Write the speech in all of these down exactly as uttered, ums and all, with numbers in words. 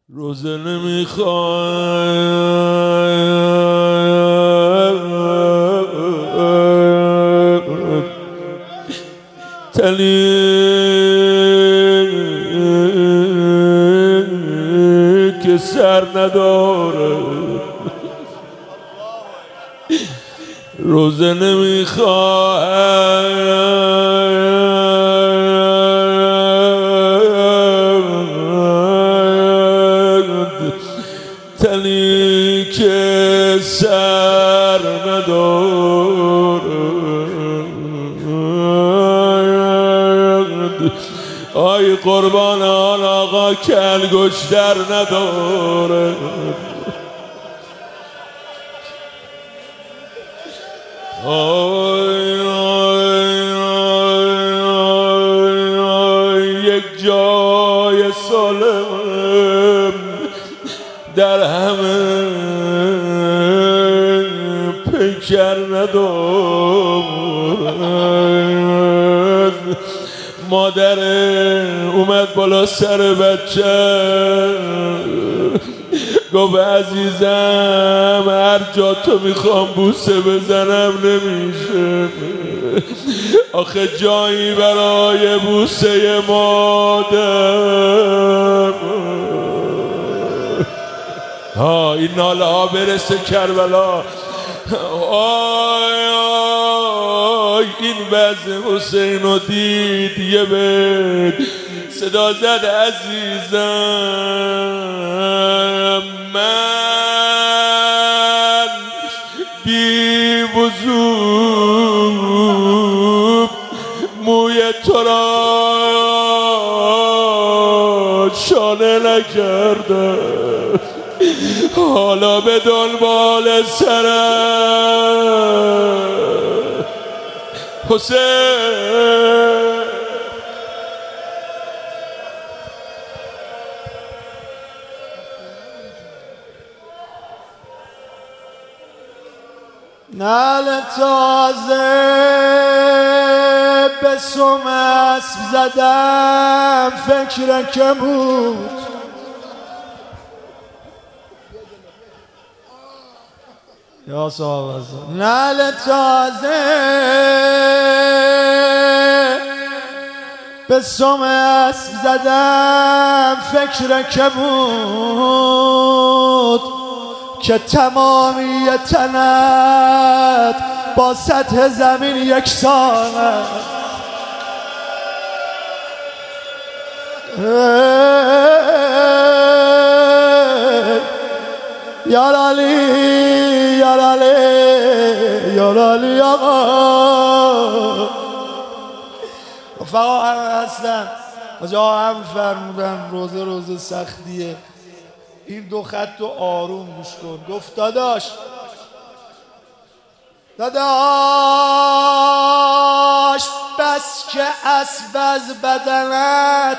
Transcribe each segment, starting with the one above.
روزه نمیخواد تلی که سر نداره، روزه نمیخواد تلی که سر نداره. آی قربان آن آقا کلگوش در نداره. آی آی آی آی یک جای سالم در همه پیکر ندارد. مادر اومد بالا سر بچه گفت عزیزم هر جا تو میخوام بوسه بزنم نمیشه، آخه جایی برای بوسه مادر. ها این ناله ها برسه کربلا. آی آی این وضع حسین رو دید یه بید صدا زد عزیزم من بی وضو موی تو را شانه نکردم، حالا به دنبال سرم حسین. نعل تازه به سم اسب زدم فکر که بود، یا صاحب نعل تازه به سم اسب زدم فکر که بود که تمامی تنت با سطح زمین یکسانه. یا لالی یا لالی یا لالی آقا فقط همه هستن کجا هم فرمودن روزه روزه سختیه. این دو خط رو آروم گوش کن. گفت داداش داداش بس که اسب از بدنت،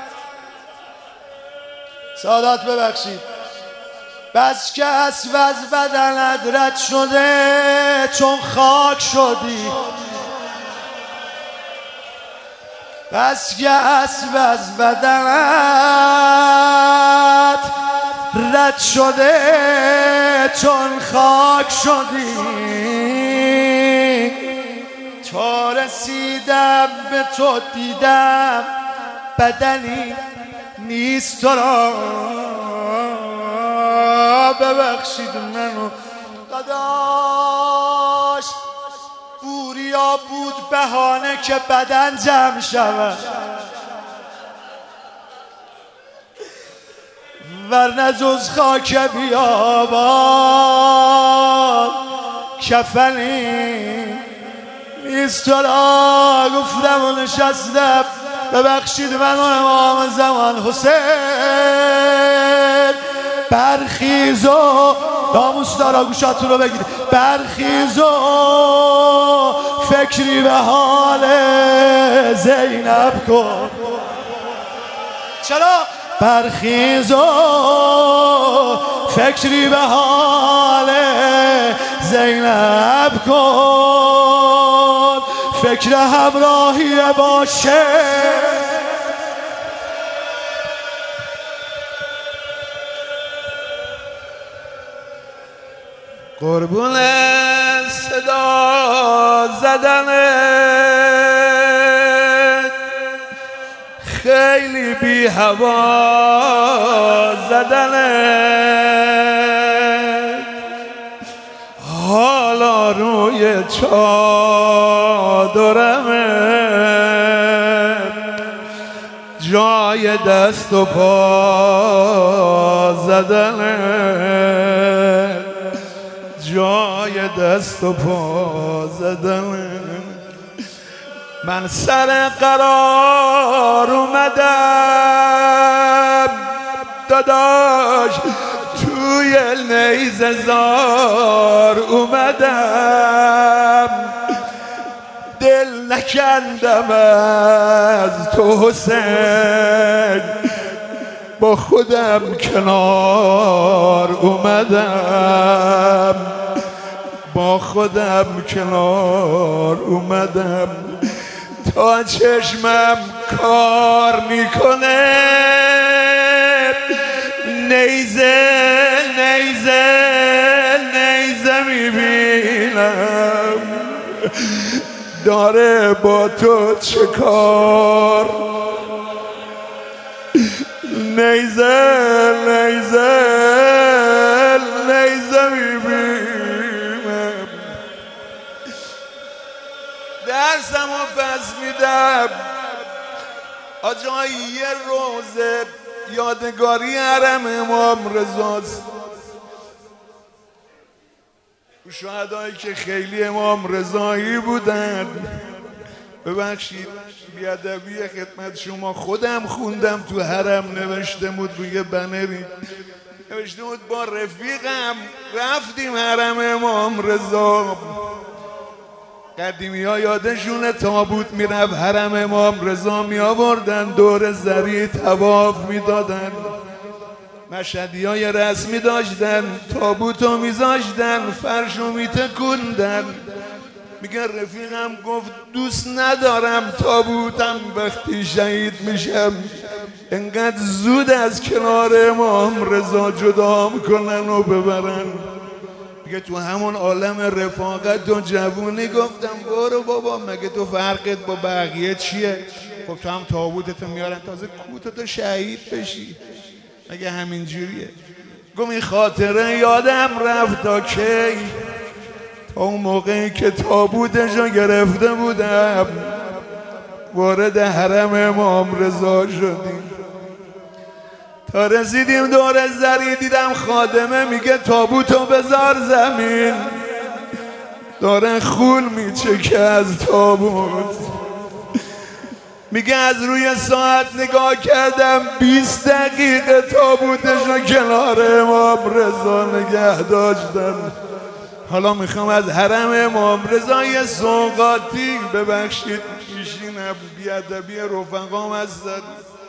سادات ببخشید، بس که اسب از بدنت رد شده چون خاک شدی، بس که اسب از بدنت رد شده چون خاک شدی، تا رسیدم به تو دیدم بدنی نیست تو را. ببخشید منو داداش، بوریا بود بهانه که بدن جمع شود، ورنه جز خاک بیابان کفنی نیست تو را. گفتم و نشستم ببخشید منو امام زمان حسین برخیز و ناموس دارا گوشاتون رو بگیر، برخیز و فکری به حال زینب کن. چرا؟ برخیز و فکری به حال زینب کن، فکر همراهی باشه. قربون صدا زدنت خیلی بی هوا زدنت حالا روی چادرمت جای دست و پا زدنت جای دست و پا زدنت من سر قرار اومدم داداش توی نیزه زار اومدم دل نکندم از تو حسین با خودم کنار اومدم با خودم کنار اومدم تا چشمم کار میکنه نیزه نیزه نیزه میبینم داره با تو چه کار نیزه نیزه نیزه میبینم درسم رو پس میدم آجایی یه روزه یادگاری حرم امام رضاست شهدایی که خیلی امام رضایی بودن ببخشید بیادبی خدمت شما خودم خوندم تو حرم نوشته بود روی بنری نوشته بود با رفیقم رفتیم حرم امام رضا قدیمی ها یادشونه تابوت میرفت حرم امام رضا می آوردن دور زری طواف میدادن مشهدی های رسمی داشتن تابوت رو میذاشتن فرش رو میتکوندن میگه رفیقم گفت دوست ندارم تابوتم وقتی شهید میشم انقدر زود از کنار امام رضا جدا کنن و ببرن میگه تو همون عالم رفاقت و جوونی گفتم برو بابا مگه تو فرقت با بقیه چیه خب تو هم تابوتتو میارن تازه کوتتو شهید بشی مگه همین جوریه گم این خاطره یادم رفت تا کی تا اون موقعی که تابوتشو گرفته بودم وارد حرم امام رضا شدیم تا رسیدیم دور زری دیدم خادمه میگه تابوتو بذار زمین داره خون میچکه از تابوت میگه از روی ساعت نگاه کردم بیست دقیقه تابوتش رو کنار امام رضا نگه داشتن حالا میخوام از حرم امام رضا یه سوغاتی ببخشید میشینم بیادبی رفقام هستن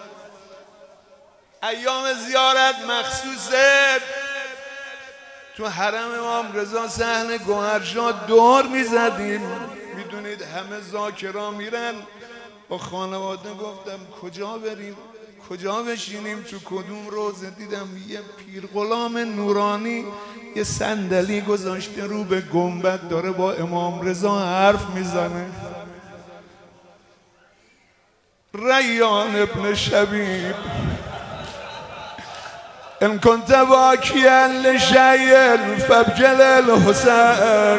ایام زیارت مخصوصه تو حرم امام رضا صحن گوهرشاد دور میزدیم میدونید همه ذاکرا میرن با خانواده گفتم کجا بریم کجا بشینیم تو کدوم روزه دیدم یه پیر غلام نورانی یه صندلی گذاشته رو به گنبد داره با امام رضا حرف میزنه ریان ابن شبیب ان كنت واکیا لشیء فابجل الحسین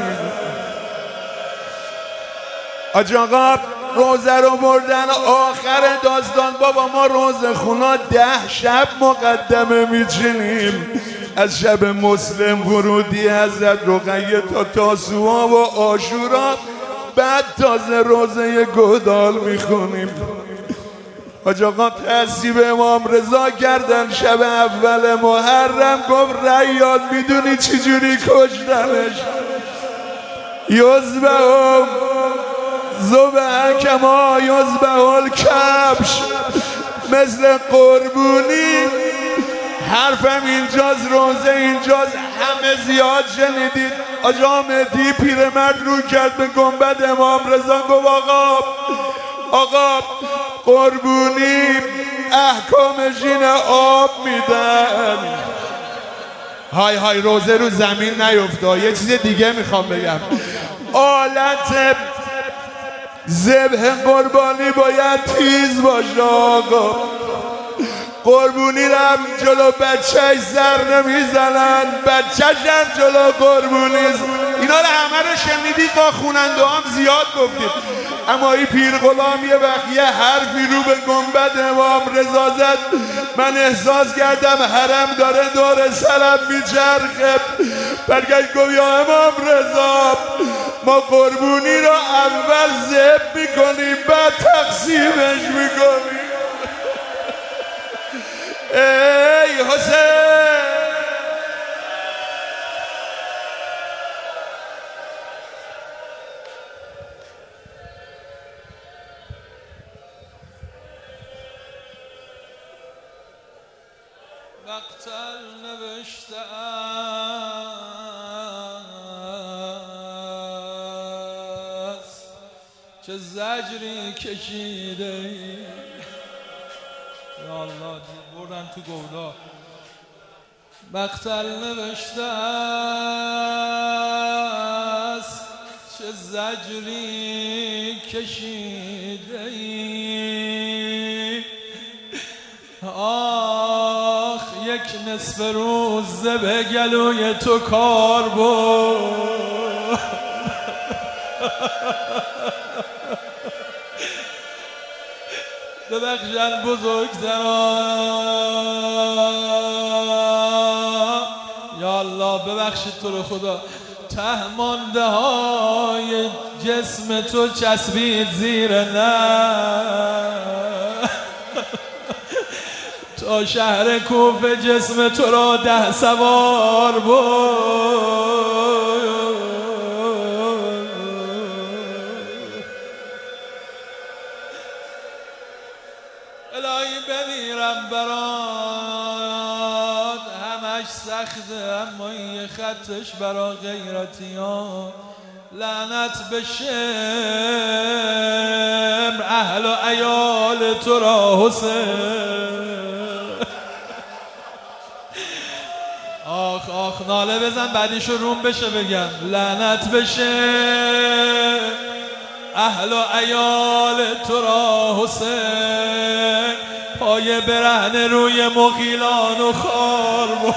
حاج آقا روزه رو بردن آخر داستان بابا ما روزه خونا ده شب مقدمه میچینیم از شب مسلم ورودی حضرت رقیه تا تاسوعا و عاشورا بعد تازه روزه گودال میخونیم حاج آقا تصیب امام رضا کردن شب اول محرم گفت ریاد میدونی چجوری کشتنش یزبهم زبه کما یزبه الکبش مثل قربونی حرفم اینجاست روزه اینجاست همه زیاد شنیدید آجا مهدی پیرمرد رو کرد به گنبد امام رضا گفت آقا آقا قربونی احکامش اینه آب میدن های های روزه رو زمین نیفته. یه چیز دیگه میخوام بگم، آلت ذبح قربانی باید تیز باشه آقا. قربونی رم جلو بچهش سر نمیزنن، بچهش هم جلو قربونی. اینا رو همه رو شنیدید، با خوننده هم زیاد گفتید، اما این پیر غلام یه وقت یه حرفی رو به گنبد امام رضا زد، من احساس کردم حرم داره دور سرم میچرخه. برگشت گفت یا امام رضا، ما قربونی رو اول ذبح میکنیم بعد تقسیمش میکنیم. ای حسین مقتل نوشته است چه زجری کشیده. یا الله بردن تو گودا. مقتل نوشته است چه زجری کشیده ای. آخ یک نصف روز به گلوی تو کار بود. ببخشن بزرگتران، یا الله ببخشید تو رو خدا. ته مانده های جسم تو چسبید زیر نه، تا شهر کوفه جسم تو را ده سوار بود. الهی بمیرم برات، همش سخته اما این خطش برا غیرتیان. لعنت به شمر اهل و عیال تو را حسین. آخ آخ ناله بزن بعدیشو روم بشه بگم. لعنت بشه اهل و عیال تو را حسین، پای برهنه روی مغیلان و خار بود.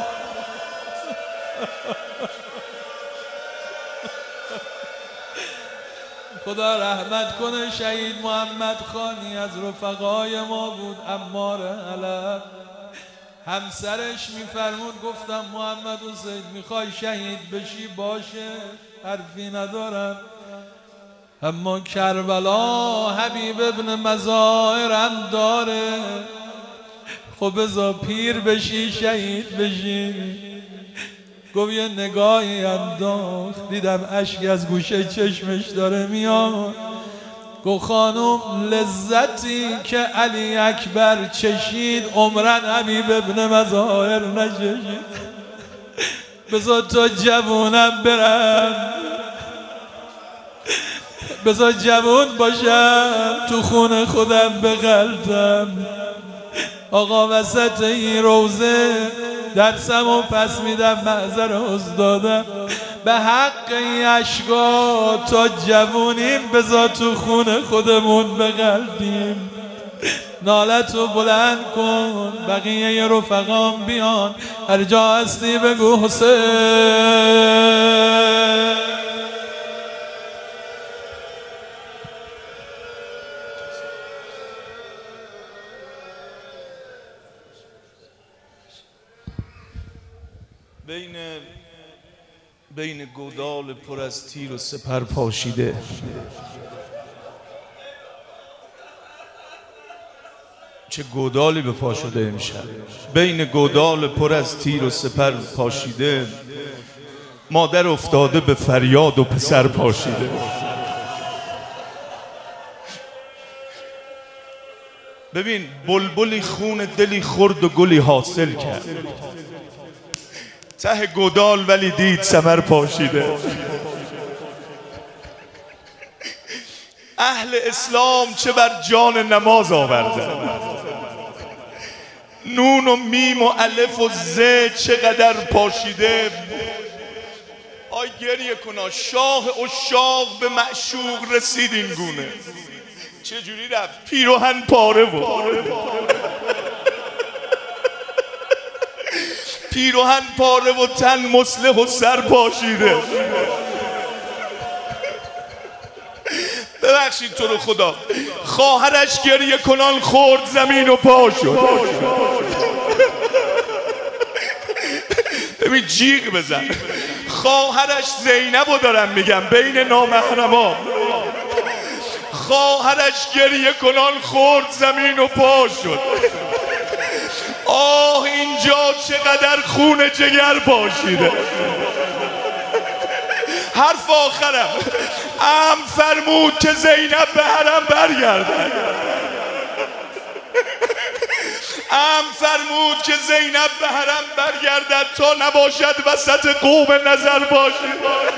خدا رحمت کنه شهید محمد خانی از رفقای ما بود، عمار علم. همسرش میفرمود گفتم محمد حسین میخوای شهید بشی باشه، حرفی ندارم، اما کربلا حبیب ابن مظاهر هم داره. خب بذار پیر بشی شهید بشی. گفت یه نگاهی انداخت، دیدم اشک از گوشه چشمش داره میاد. گفت خانم لذتی که علی اکبر چشید عمرن حبیب ابن مظاهر نچشید. بذار تا جوونم برم، بذار جوون باشم تو خون خودم بغلطم. آقا وسط این روزه درسم و پس میدم، معذر استادم به حق این اشکا تا جوونیم بذار تو خون خودمون بغلطیم. نالتو بلند کن بقیه رفقام بیان، هر جا هستی بگو حسین. بین بین گودال پر از تیر و سپر پاشیده، چه گودالی به پا شده امشب. بین گودال پر از تیر و سپر پاشیده، مادر افتاده به فریاد و پسر پاشیده. ببین بلبلی خون دلی خورد و گلی حاصل کرد، ته گودال ولی دید ثمر پاشیده. اهل اسلام چه بر جان نماز آورده، نون و میم و الف و ز چقدر پاشیده. آی گریه کنا شاه و شاه به معشوق رسید این گونه. چجوری رفت؟ پیروهن پاره و پیروهن پاره و تن مسلح و سر پاشیده. ببخشید تو رو خدا، خواهرش گریه کنان خورد زمین و پا شد. ببین جیغ بزن. خواهرش زینبو دارم میگم بین نامحرما، خواهرش گریه کنان خورد زمین و پا شد. آه اینجا چقدر خون جگر پاشیده. حرف آخرم، ام فرمود که زینب به حرم برگردد. ام فرمود که زینب به حرم برگردد تا نباشد وسط قوم نظر باشد.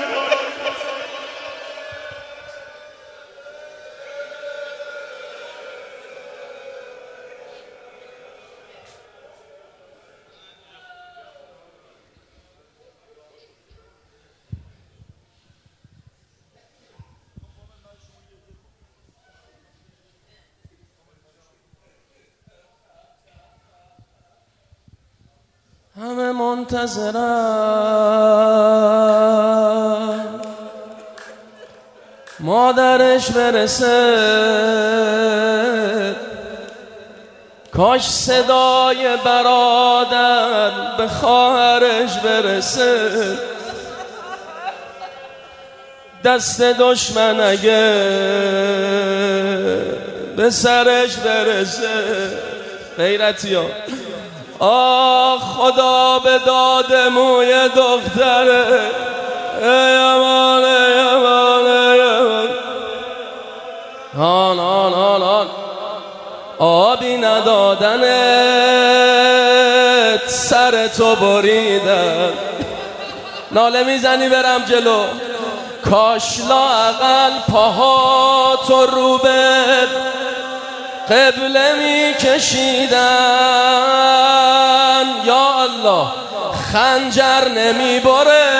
همه منتظرم مادرش برسه، کاش صدای برادر به خواهرش برسه. دست دشمن اگه به سرش برسه. غیرتی ها آه خدا به داد موی دختره. ای امان ای امان ای امان. آن آن آن آن آبی ندادنت سر تو بریدن. ناله میزنی برم جلو، کاش لااقل پاها تو رو به قبله می کشیدن. یا الله خنجر نمی بره،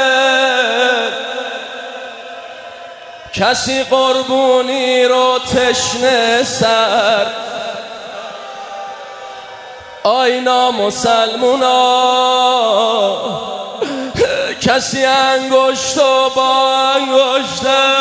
کسی قربونی رو تشنه سر. آینا مسلمونا کسی انگشت و با انگشته.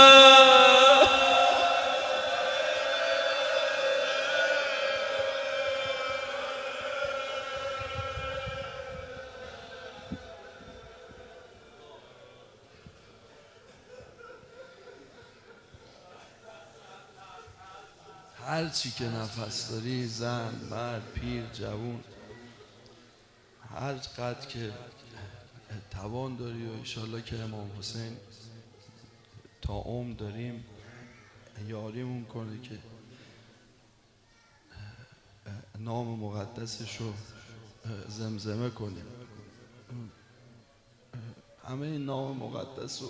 هر چی که نفس داری، زن، مرد، پیر، جوون، هر قدر که توان داری و انشالله که امام حسین تا عمر داریم یاریمون کنه که نام مقدسش رو زمزمه کنیم. همه این نام مقدس رو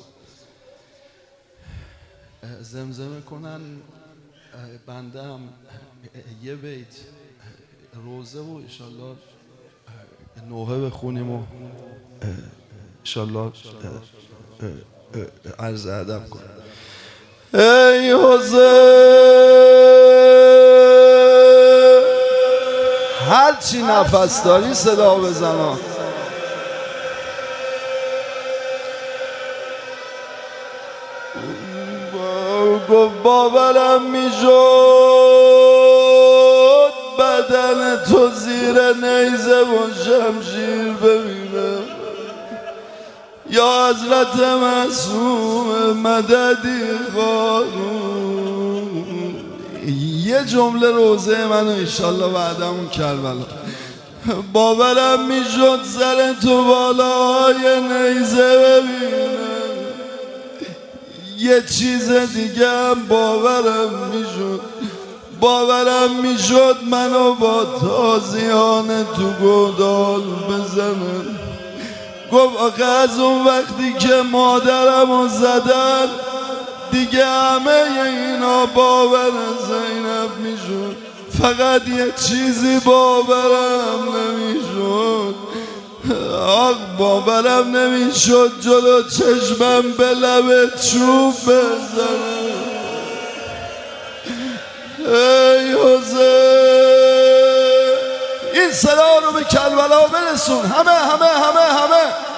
زمزمه کنن. بنده هم یه بیت روزه و انشالله نوحه بخونیم و انشالله عرض ادب کنیم. ای حسین هر چی نفس داری صدا بزن. گفت باورم میشد بدن تو زیر نیزه و شمشیر ببینم. یا حضرت معصوم مددی خانوم. یه جمله روزه منو انشالله بعدمون کربلا. باورم میشد سر تو بالای نیزه ببینم. یه چیز دیگه هم باورم میشد، باورم میشد منو با تازیان تو گودال بزنن. گفت آخه از اون وقتی که مادرمو زدن دیگه همه اینا باور زینب میشد. فقط یه چیزی باورم نمیشد، آق باورم نمیشد جلو چشمم به لبت چوب بزنم. ای حسین، این صدا رو به کربلا برسون، همه همه همه همه